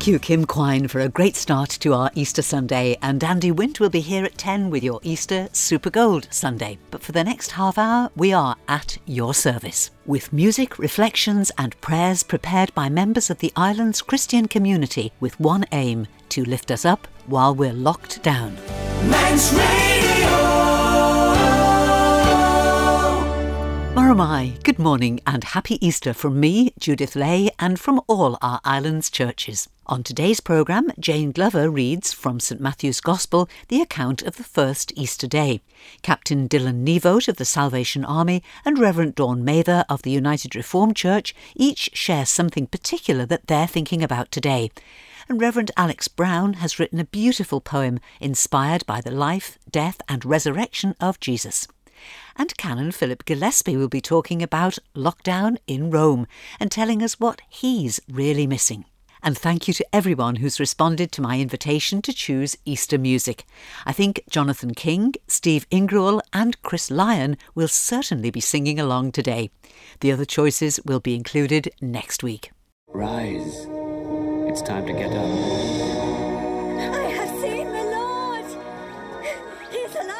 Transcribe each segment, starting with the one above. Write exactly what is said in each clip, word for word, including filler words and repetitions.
Thank you, Kim Quine, for a great start to our Easter Sunday, and Andy Wint will be here at ten with your Easter Super Gold Sunday. But for the next half hour, we are at your service, with music, reflections and prayers prepared by members of the island's Christian community, with one aim: to lift us up while we're locked down. Manx Radio! Maramai, good morning and happy Easter from me, Judith Lay, and from all our island's churches. On today's programme, Jane Glover reads from St Matthew's Gospel the account of the first Easter day. Captain Dylan Nevote of the Salvation Army and Reverend Dawn Mather of the United Reformed Church each share something particular that they're thinking about today. And Reverend Alex Brown has written a beautiful poem inspired by the life, death and resurrection of Jesus. And Canon Philip Gillespie will be talking about lockdown in Rome and telling us what he's really missing. And thank you to everyone who's responded to my invitation to choose Easter music. I think Jonathan King, Steve Ingruel and Chris Lyon will certainly be singing along today. The other choices will be included next week. Rise. It's time to get up. I have seen the Lord. He's alive.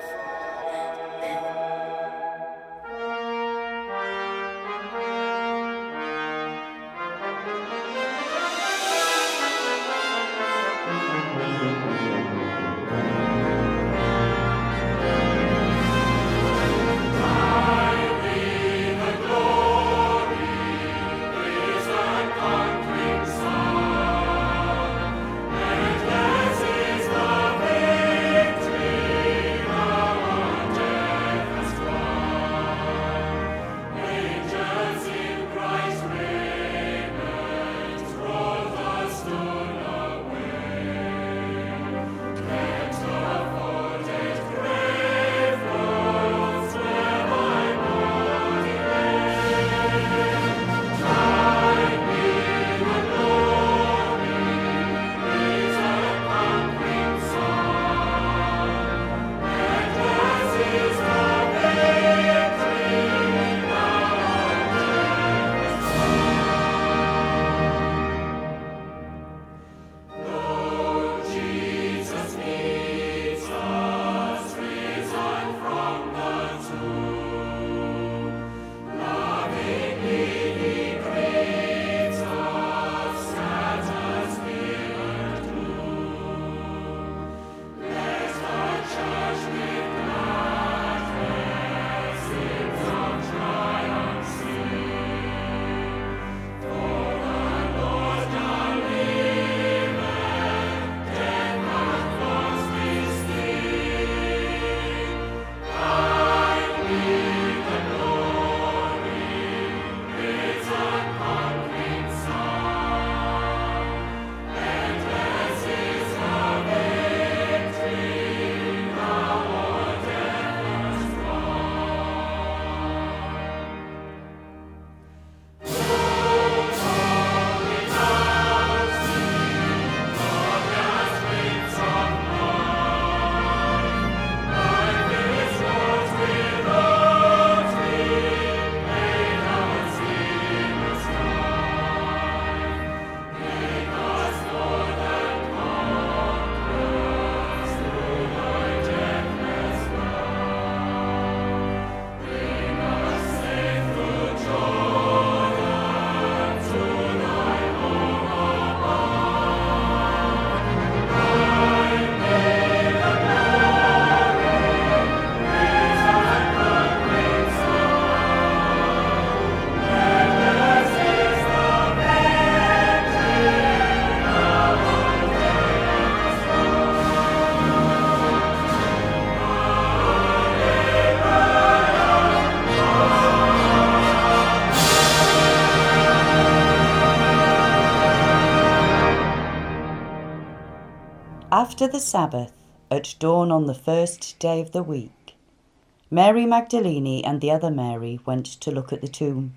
After the Sabbath, at dawn on the first day of the week, Mary Magdalene and the other Mary went to look at the tomb.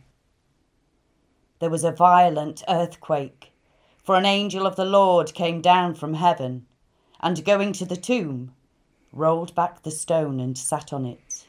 There was a violent earthquake, for an angel of the Lord came down from heaven, and going to the tomb, rolled back the stone and sat on it.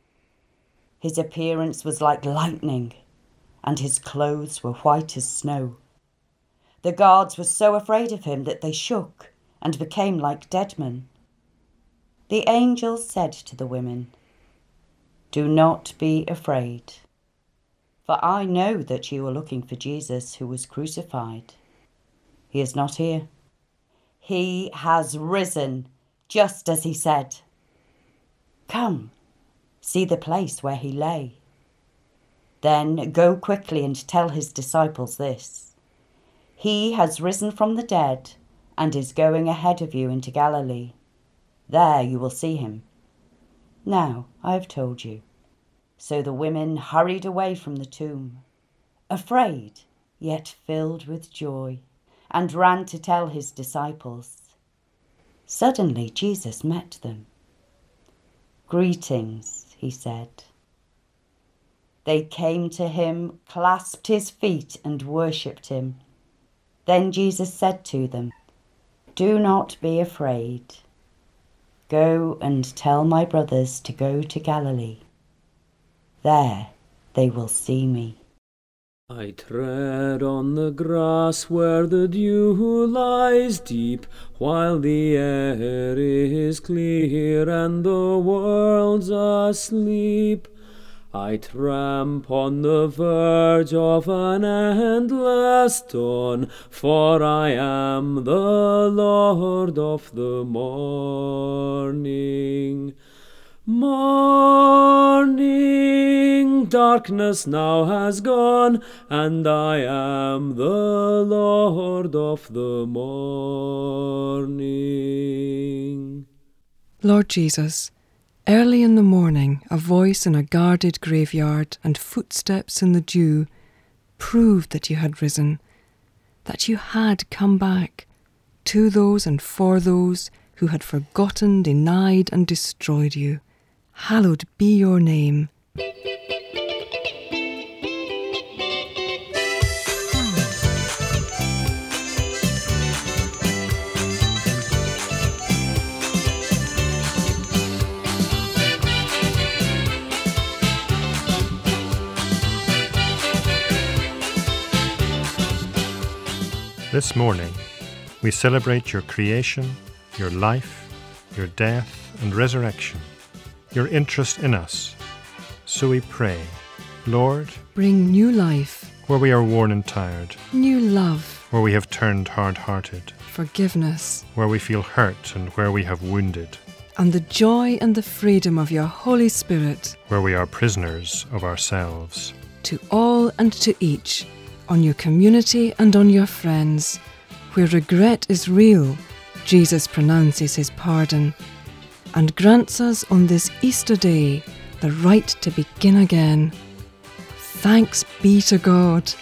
His appearance was like lightning, and his clothes were white as snow. The guards were so afraid of him that they shook and became like dead men. The angel said to the women, "Do not be afraid, for I know that you are looking for Jesus who was crucified. He is not here. He has risen, just as he said. Come, see the place where he lay. Then go quickly and tell his disciples this. He has risen from the dead and is going ahead of you into Galilee. There you will see him. Now I have told you." So the women hurried away from the tomb, afraid yet filled with joy, and ran to tell his disciples. Suddenly Jesus met them. "Greetings," he said. They came to him, clasped his feet, and worshipped him. Then Jesus said to them, "Do not be afraid. Go and tell my brothers to go to Galilee. There they will see me." I tread on the grass where the dew lies deep, while the air is clear and the world's asleep. I tramp on the verge of an endless dawn, for I am the Lord of the morning. Morning, darkness now has gone, and I am the Lord of the morning. Lord Jesus, early in the morning, a voice in a guarded graveyard and footsteps in the dew proved that you had risen, that you had come back to those and for those who had forgotten, denied, and destroyed you. Hallowed be your name. This morning, we celebrate your creation, your life, your death and resurrection, your interest in us. So we pray, Lord, bring new life, where we are worn and tired, new love, where we have turned hard-hearted, forgiveness, where we feel hurt and where we have wounded, and the joy and the freedom of your Holy Spirit, where we are prisoners of ourselves. To all and to each, on your community and on your friends, where regret is real, Jesus pronounces his pardon and grants us on this Easter day the right to begin again. Thanks be to God.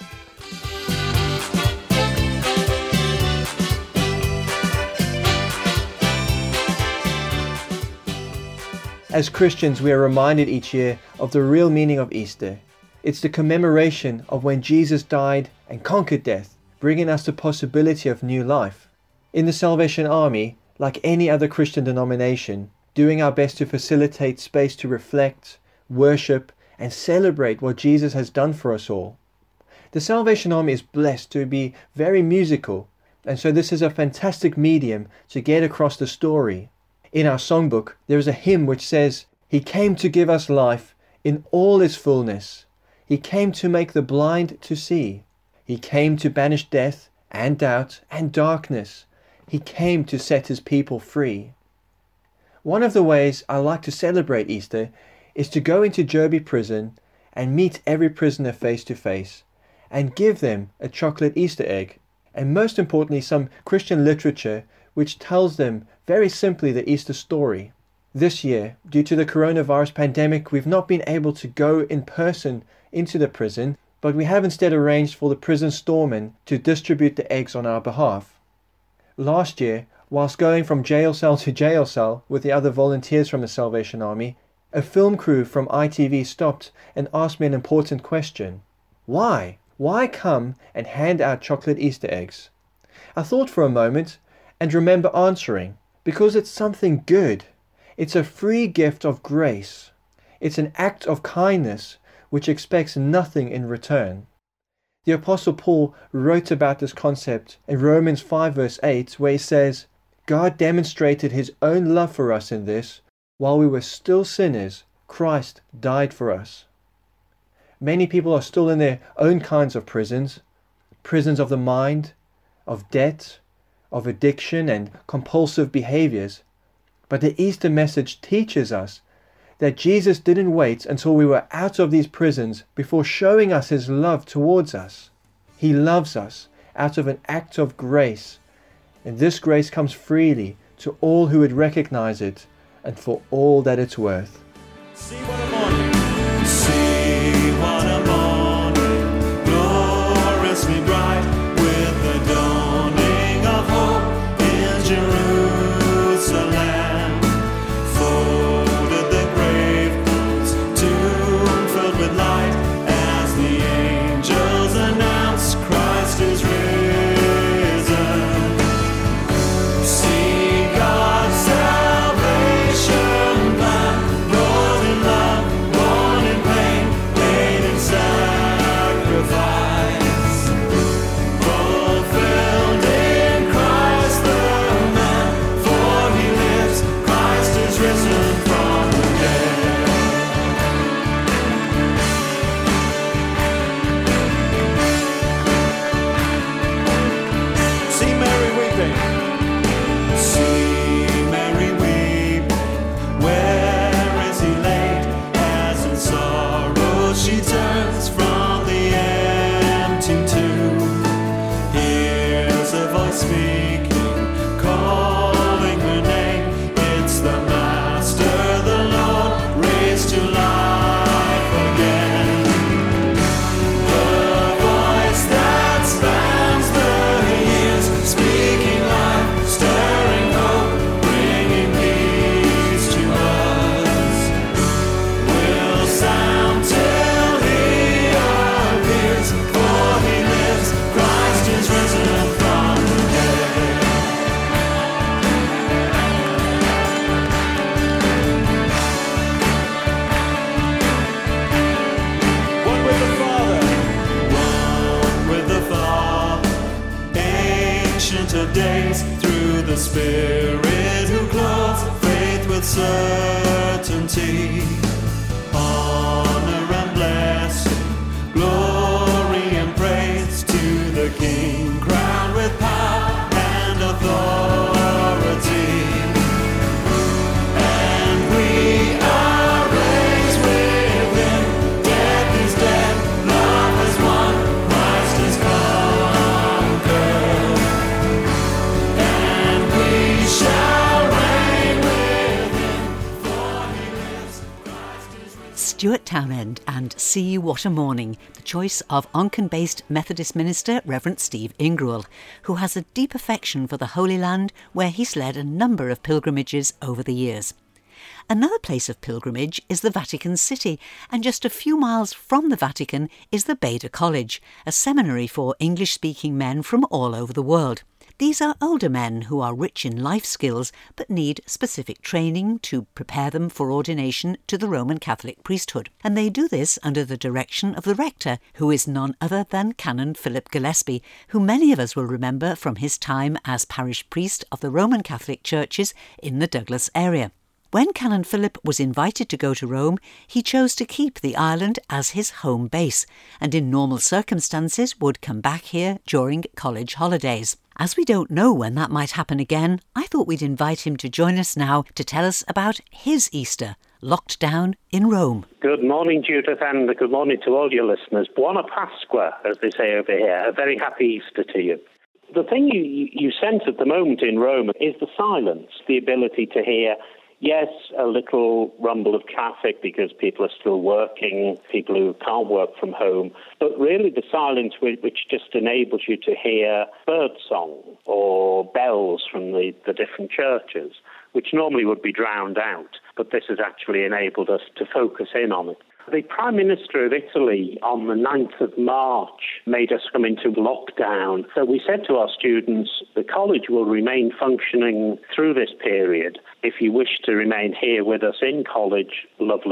As Christians, we are reminded each year of the real meaning of Easter. It's the commemoration of when Jesus died and conquered death, bringing us the possibility of new life. In the Salvation Army, like any other Christian denomination, doing our best to facilitate space to reflect, worship, and celebrate what Jesus has done for us all. The Salvation Army is blessed to be very musical, and so this is a fantastic medium to get across the story. In our songbook, there is a hymn which says, "He came to give us life in all its fullness. He came to make the blind to see. He came to banish death and doubt and darkness. He came to set his people free." One of the ways I like to celebrate Easter is to go into Joby Prison and meet every prisoner face to face and give them a chocolate Easter egg, and most importantly some Christian literature which tells them very simply the Easter story. This year, due to the coronavirus pandemic, we've not been able to go in person into the prison, but we have instead arranged for the prison storeman to distribute the eggs on our behalf. Last year, whilst going from jail cell to jail cell with the other volunteers from the Salvation Army, a film crew from I T V stopped and asked me an important question. Why? Why come and hand out chocolate Easter eggs? I thought for a moment and remember answering, because it's something good. It's a free gift of grace. It's an act of kindness which expects nothing in return. The Apostle Paul wrote about this concept in Romans five verse eight, where he says, God demonstrated his own love for us in this, while we were still sinners, Christ died for us. Many people are still in their own kinds of prisons, prisons of the mind, of debt, of addiction and compulsive behaviors. But the Easter message teaches us that Jesus didn't wait until we were out of these prisons before showing us his love towards us. He loves us out of an act of grace, and this grace comes freely to all who would recognize it and for all that it's worth. See what a morning, see what a morning, gloriously bright, with the dawning of hope in Jerusalem. Folded the grave clothes, tomb filled with light, as the angels announce Christ is risen. See God's salvation plan, Lord in love, born in pain, paid in sacrifice, fulfilled in Christ the man, for he lives, Christ is risen from the dead. See Mary weeping, see Mary weeping, where is he laid? As in sorrow she turns from the empty tomb, hears a voice speaking, calling her name. It's the Master, the Lord, raised to life again. The voice that spans the years, speaking life, stirring hope, bringing peace to us, will sound till he appears, for he lives, Christ is risen from the dead. One with the Father, one with the Father, ancient of days, through the Spirit who clothes faith with certainty. Honor and blessing, glory and praise to the King, crowned with power and authority. And we are raised with him. Death is dead, love has won, Christ has conquered. And we shall reign with him, for he lives, Christ is risen. Stuart Townend and See What a Morning, the choice of Onken-based Methodist minister Reverend Steve Ingruel, who has a deep affection for the Holy Land, where he's led a number of pilgrimages over the years. Another place of pilgrimage is the Vatican City, and just a few miles from the Vatican is the Beda College, a seminary for English-speaking men from all over the world. These are older men who are rich in life skills but need specific training to prepare them for ordination to the Roman Catholic priesthood. And they do this under the direction of the rector, who is none other than Canon Philip Gillespie, who many of us will remember from his time as parish priest of the Roman Catholic churches in the Douglas area. When Canon Philip was invited to go to Rome, he chose to keep the island as his home base, and in normal circumstances would come back here during college holidays. As we don't know when that might happen again, I thought we'd invite him to join us now to tell us about his Easter, locked down in Rome. Good morning, Judith, and good morning to all your listeners. Buona Pasqua, as they say over here. A very happy Easter to you. The thing you, you sense at the moment in Rome is the silence, the ability to hear, yes, a little rumble of traffic because people are still working, people who can't work from home, but really the silence which just enables you to hear birdsong or bells from the, the different churches, which normally would be drowned out, but this has actually enabled us to focus in on it. The Prime Minister of Italy on the ninth of March made us come into lockdown. So we said to our students, the college will remain functioning through this period. If you wish to remain here with us in college, lovely.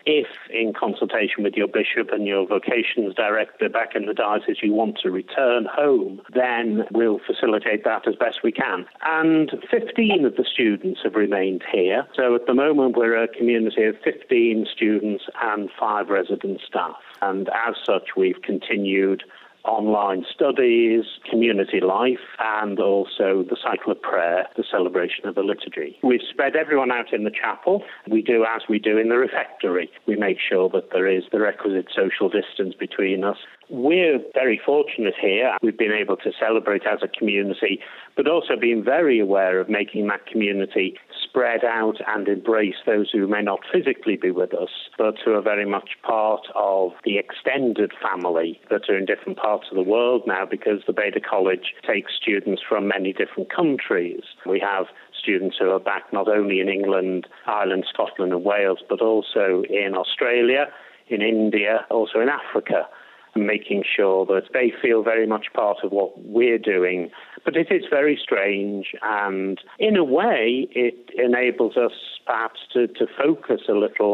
If, in consultation with your bishop and your vocations director back in the diocese, you want to return home, then we'll facilitate that as best we can. And fifteen of the students have remained here. So at the moment, we're a community of fifteen students and five resident staff. And as such, we've continued online studies, community life, and also the cycle of prayer, the celebration of the liturgy. We've spread everyone out in the chapel. We do as we do in the refectory. We make sure that there is the requisite social distance between us. We're very fortunate here. We've been able to celebrate as a community, but also been very aware of making that community spread out and embrace those who may not physically be with us, but who are very much part of the extended family that are in different parts of the world now, because the Beda College takes students from many different countries. We have students who are back not only in England, Ireland, Scotland and Wales, but also in Australia, in India, also in Africa, making sure that they feel very much part of what we're doing. But it is very strange, and in a way it enables us perhaps to, to focus a little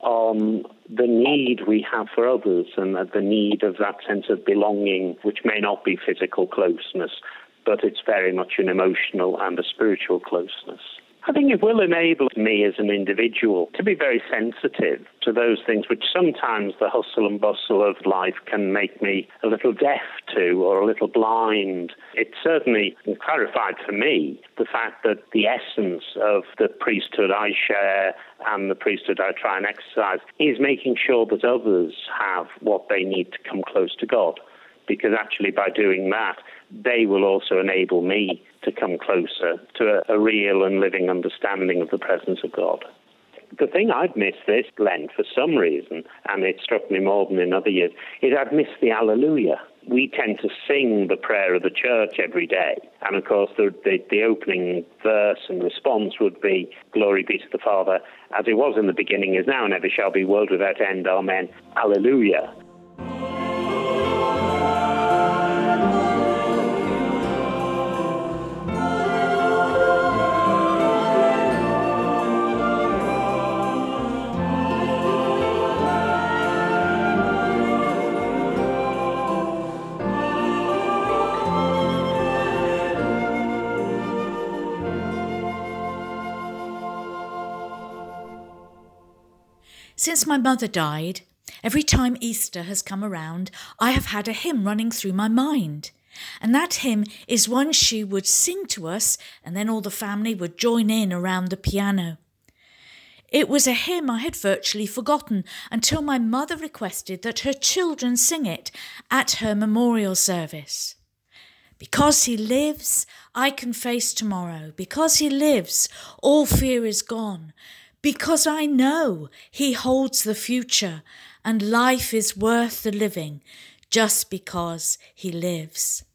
on the need we have for others and the need of that sense of belonging, which may not be physical closeness, but it's very much an emotional and a spiritual closeness. I think it will enable me as an individual to be very sensitive to those things which sometimes the hustle and bustle of life can make me a little deaf to or a little blind. It certainly clarified for me the fact that the essence of the priesthood I share and the priesthood I try and exercise is making sure that others have what they need to come close to God. Because actually by doing that, they will also enable me to come closer to a, a real and living understanding of the presence of God. The thing I've missed this Lent for some reason, and it struck me more than in other years, is I've missed the Alleluia. We tend to sing the prayer of the church every day. And of course, the, the, the opening verse and response would be, Glory be to the Father, as it was in the beginning, is now, and ever shall be, world without end. Amen. Alleluia. Since my mother died, every time Easter has come around, I have had a hymn running through my mind. And that hymn is one she would sing to us, and then all the family would join in around the piano. It was a hymn I had virtually forgotten until my mother requested that her children sing it at her memorial service. Because he lives, I can face tomorrow. Because he lives, all fear is gone. Because I know he holds the future and life is worth the living just because he lives.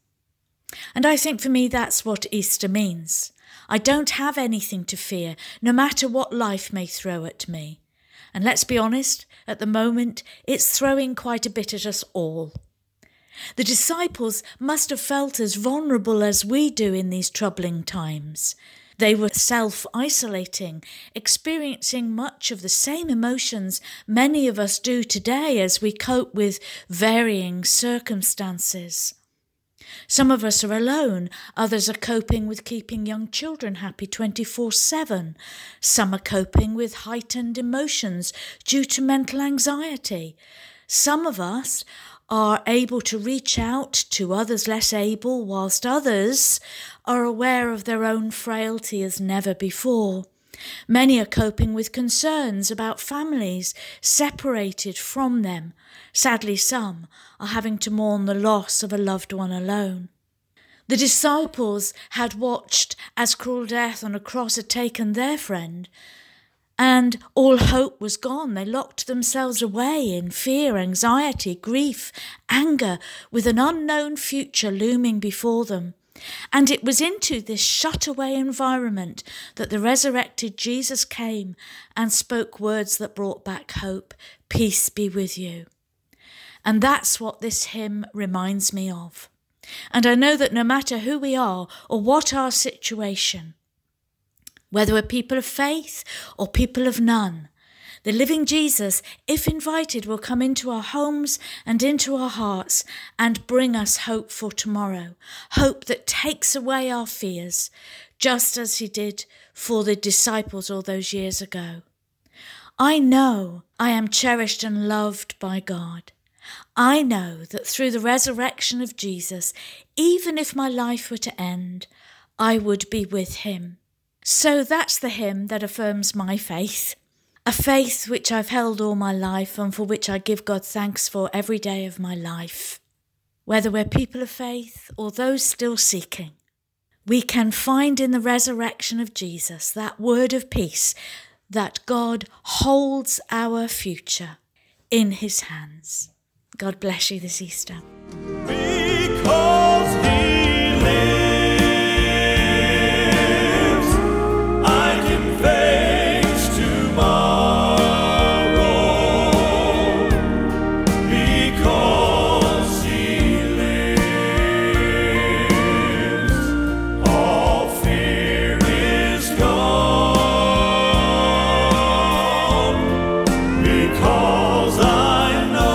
And I think for me that's what Easter means. I don't have anything to fear, no matter what life may throw at me. And let's be honest, at the moment it's throwing quite a bit at us all. The disciples must have felt as vulnerable as we do in these troubling times. They were self-isolating, experiencing much of the same emotions many of us do today as we cope with varying circumstances. Some of us are alone, others are coping with keeping young children happy twenty-four seven. Some are coping with heightened emotions due to mental anxiety. Some of us are able to reach out to others less able, whilst others are aware of their own frailty as never before. Many are coping with concerns about families separated from them. Sadly, some are having to mourn the loss of a loved one alone. The disciples had watched as cruel death on a cross had taken their friend, and all hope was gone. They locked themselves away in fear, anxiety, grief, anger, with an unknown future looming before them. And it was into this shut-away environment that the resurrected Jesus came and spoke words that brought back hope. Peace be with you. And that's what this hymn reminds me of. And I know that no matter who we are or what our situation, whether we're people of faith or people of none, The living Jesus, if invited, will come into our homes and into our hearts and bring us hope for tomorrow, hope that takes away our fears, just as he did for the disciples all those years ago. I know I am cherished and loved by God. I know that through the resurrection of Jesus, even if my life were to end, I would be with him. So that's the hymn that affirms my faith, a faith which I've held all my life and for which I give God thanks for every day of my life. Whether we're people of faith or those still seeking, we can find in the resurrection of Jesus that word of peace that God holds our future in his hands. God bless you this Easter. Because he lives, I can face tomorrow. Because he lives, all fear is gone. Because I know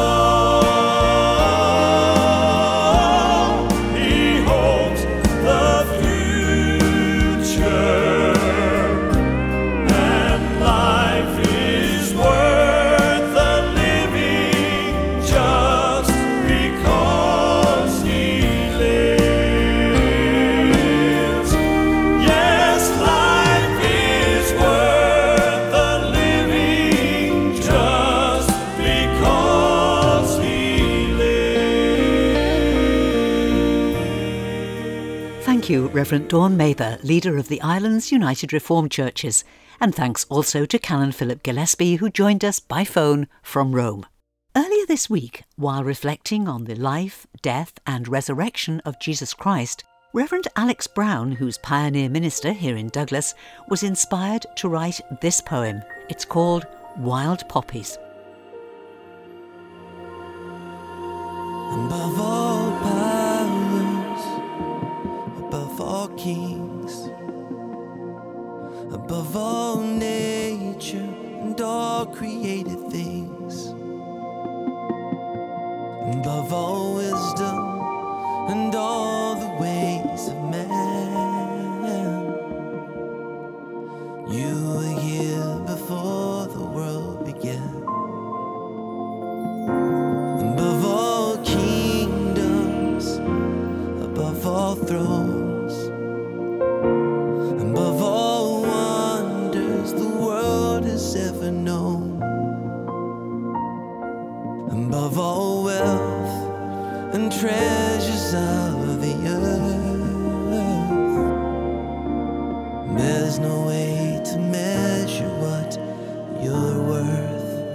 Thank you, Reverend Dawn Mather, leader of the Islands United Reformed Churches, and thanks also to Canon Philip Gillespie, who joined us by phone from Rome. Earlier this week, while reflecting on the life, death and resurrection of Jesus Christ, Reverend Alex Brown, who's pioneer minister here in Douglas, was inspired to write this poem. It's called Wild Poppies. Above all powers, above all kings, above all nature and all created things, above all wisdom and all the ways of man, you were here before the world began. Above all kingdoms, above all thrones, above all wonders the world has ever known, above all wealth and treasures of the earth, there's no way to measure what you're worth.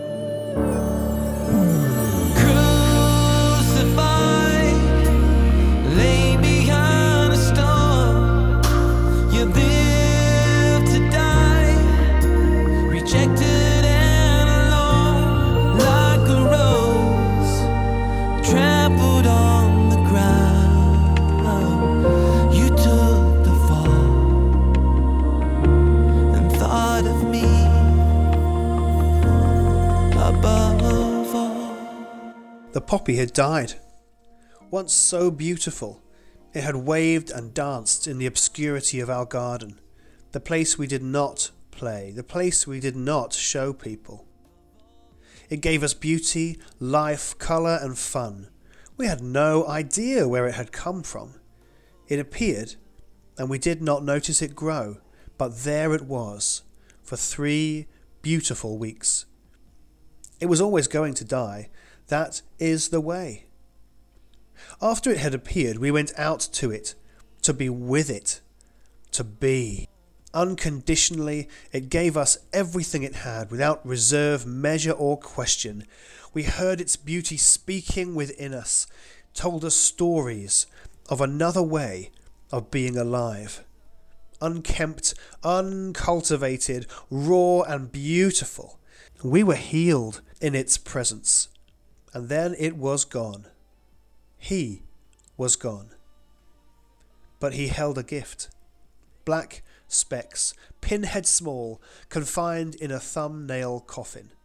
The poppy had died. Once so beautiful, it had waved and danced in the obscurity of our garden, the place we did not play, the place we did not show people. It gave us beauty, life, colour and fun. We had no idea where it had come from. It appeared, and we did not notice it grow, but there it was, for three beautiful weeks. It was always going to die. That is the way. After it had appeared, we went out to it, to be with it, to be. Unconditionally, it gave us everything it had, without reserve, measure or question. We heard its beauty speaking within us, told us stories of another way of being alive. Unkempt, uncultivated, raw and beautiful. We were healed in its presence. And then it was gone. He was gone. But he held a gift. Black specks, pinhead small, confined in a thumbnail coffin.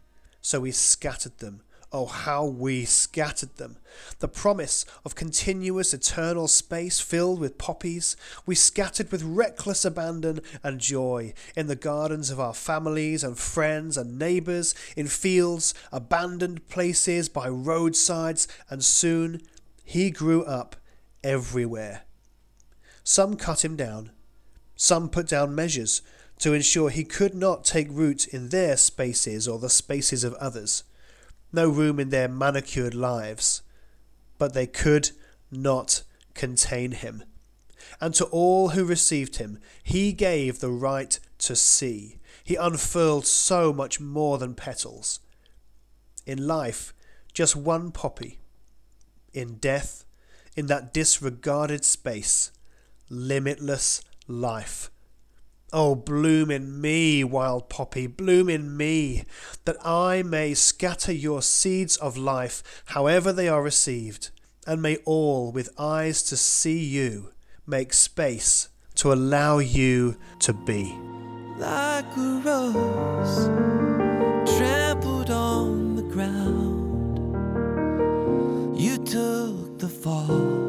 So we scattered them. Oh, how we scattered them. The promise of continuous eternal space filled with poppies, we scattered with reckless abandon and joy in the gardens of our families and friends and neighbours, in fields, abandoned places, by roadsides, and soon he grew up everywhere. Some cut him down. Some put down measures to ensure he could not take root in their spaces or the spaces of others. No room in their manicured lives, but they could not contain him. And to all who received him, he gave the right to see. He unfurled so much more than petals. In life, just one poppy. In death, in that disregarded space, limitless life. Oh, bloom in me, wild poppy, bloom in me, that I may scatter your seeds of life, however they are received, and may all, with eyes to see you, make space to allow you to be. Like a rose trampled on the ground, you took the fall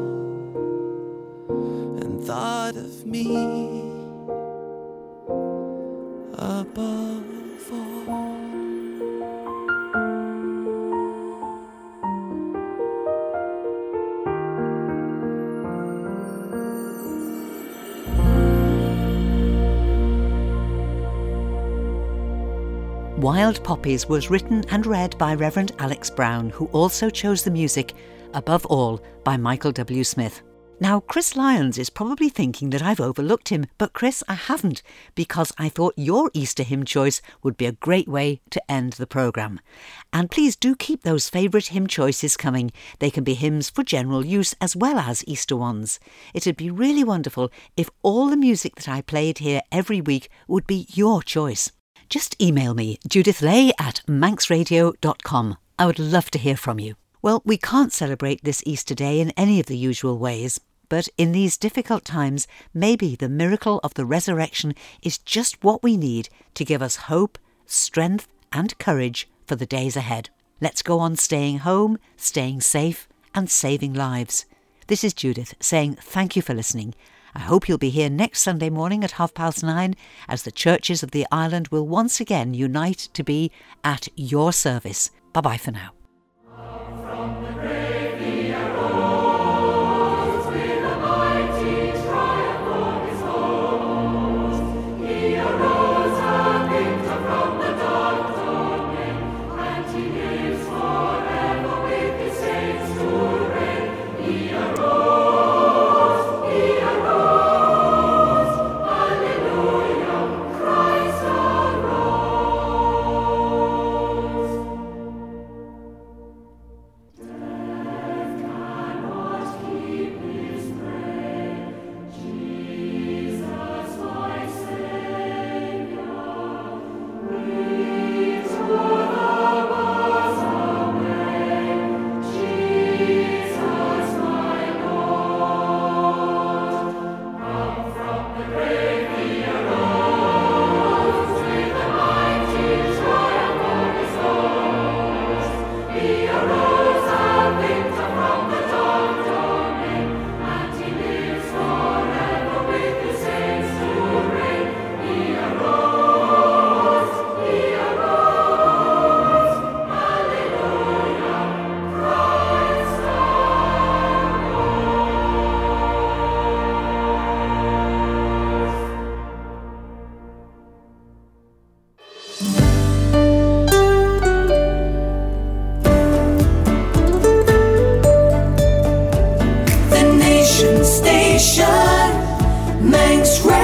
and thought of me above all. Wild Poppies was written and read by Reverend Alex Brown, who also chose the music, above all, by Michael W. Smith. Now, Chris Lyons is probably thinking that I've overlooked him, but Chris, I haven't, because I thought your Easter hymn choice would be a great way to end the programme. And please do keep those favourite hymn choices coming. They can be hymns for general use as well as Easter ones. It'd be really wonderful if all the music that I played here every week would be your choice. Just email me, judith lay at manx radio dot com. I would love to hear from you. Well, we can't celebrate this Easter day in any of the usual ways, but in these difficult times, maybe the miracle of the resurrection is just what we need to give us hope, strength and courage for the days ahead. Let's go on staying home, staying safe and saving lives. This is Judith saying thank you for listening. I hope you'll be here next Sunday morning at half past nine as the churches of the island will once again unite to be at your service. Bye-bye for now. Station, Manx Radio.